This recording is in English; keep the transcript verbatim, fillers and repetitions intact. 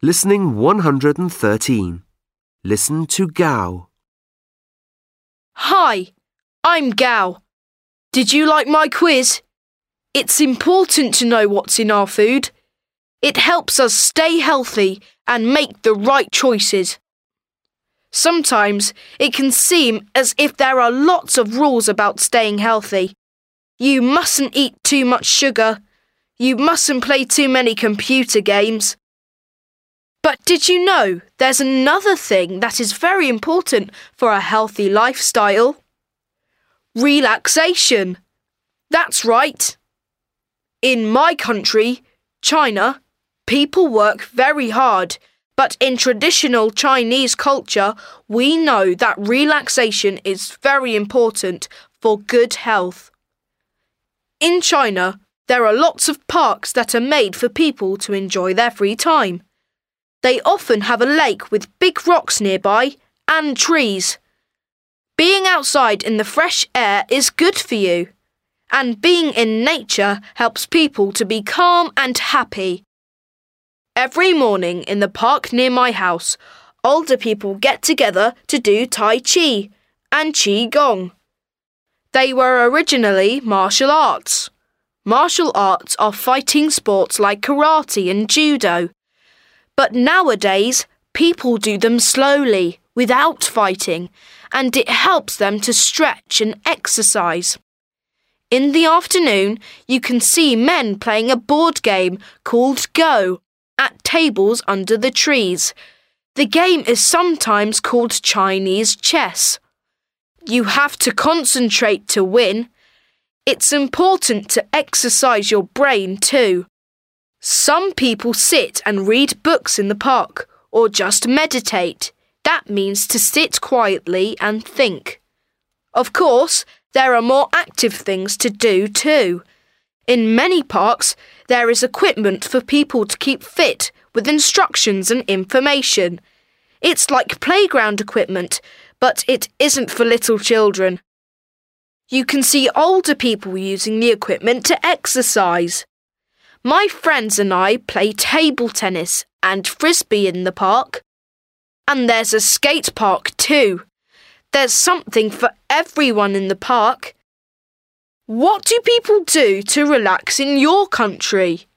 Listening one hundred thirteen. Listen to Gao. Hi, I'm Gao. Did you like my quiz? It's important to know what's in our food. It helps us stay healthy and make the right choices. Sometimes it can seem as if there are lots of rules about staying healthy. You mustn't eat too much sugar. You mustn't play too many computer games. But did you know there's another thing that is very important for a healthy lifestyle? Relaxation. That's right. In my country, China, people work very hard, but in traditional Chinese culture, we know that relaxation is very important for good health. In China, there are lots of parks that are made for people to enjoy their free time. They often have a lake with big rocks nearby and trees. Being outside in the fresh air is good for you, and being in nature helps people to be calm and happy. Every morning in the park near my house, older people get together to do Tai Chi and Qi Gong. They were originally martial arts. Martial arts are fighting sports like karate and judo. But nowadays, people do them slowly, without fighting, and it helps them to stretch and exercise. In the afternoon, you can see men playing a board game called Go at tables under the trees. The game is sometimes called Chinese chess. You have to concentrate to win. It's important to exercise your brain too. Some people sit and read books in the park or just meditate. That means to sit quietly and think. Of course, there are more active things to do too. In many parks, there is equipment for people to keep fit with instructions and information. It's like playground equipment, but it isn't for little children. You can see older people using the equipment to exercise. My friends and I play table tennis and frisbee in the park. And there's a skate park too. There's something for everyone in the park. What do people do to relax in your country?